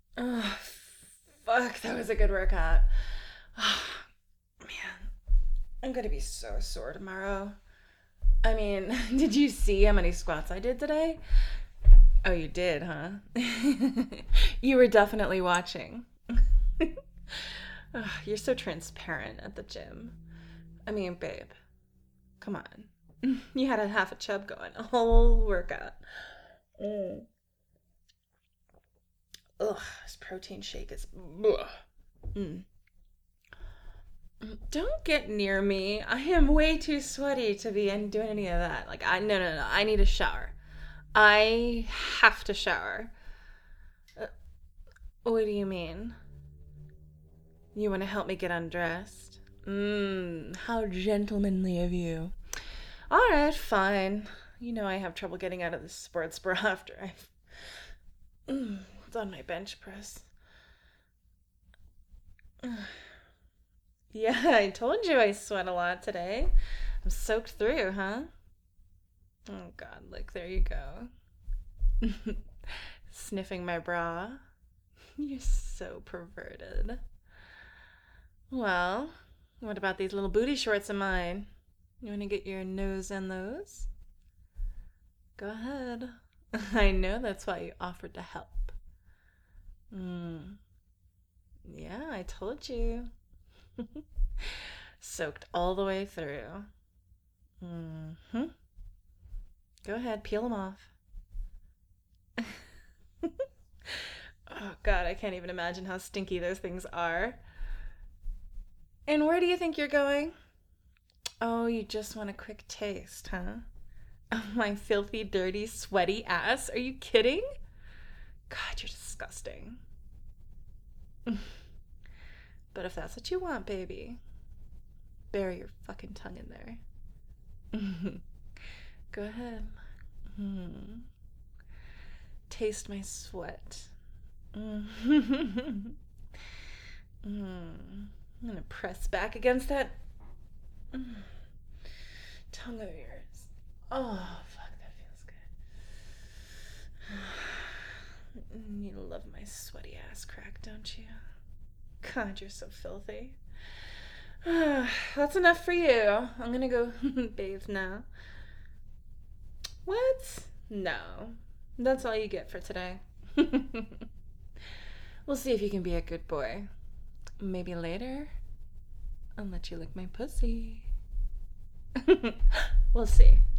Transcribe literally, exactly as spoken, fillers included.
Oh, fuck, that was a good workout. Oh, man, I'm gonna be so sore tomorrow. I mean, did you see how many squats I did today? Oh, you did, huh? You were definitely watching. Ugh, you're so transparent at the gym. I mean, babe, come on. You had a half a chub going, a whole workout. Mm. Ugh, this protein shake is. Ugh. Mm. Don't get near me. I am way too sweaty to be in doing any of that. Like, I no no no. I need a shower. I have to shower. Uh, what do you mean? You want to help me get undressed? Mmm, how gentlemanly of you. All right, fine. You know I have trouble getting out of the sports bra after I've mm, done my bench press. Yeah, I told you I sweat a lot today. I'm soaked through, huh? Oh God, look, there you go. Sniffing my bra. You're so perverted. Well, what about these little booty shorts of mine? You want to get your nose in those? Go ahead. I know that's why you offered to help. Mm. Yeah, I told you. Soaked all the way through. Mm-hmm. Go ahead, peel them off. Oh, God, I can't even imagine how stinky those things are. And where do you think you're going? Oh, you just want a quick taste, huh? Of my filthy, dirty, sweaty ass? Are you kidding? God, you're disgusting. But if that's what you want, baby, bury your fucking tongue in there. Go ahead. Mm. Taste my sweat. Mm. Mm. I'm gonna press back against that mm, tongue of yours. Oh, fuck, that feels good. You love my sweaty ass crack, don't you? God, you're so filthy. That's enough for you. I'm gonna go bathe now. What? No. That's all you get for today. We'll see if you can be a good boy. Maybe later, I'll let you lick my pussy. We'll see.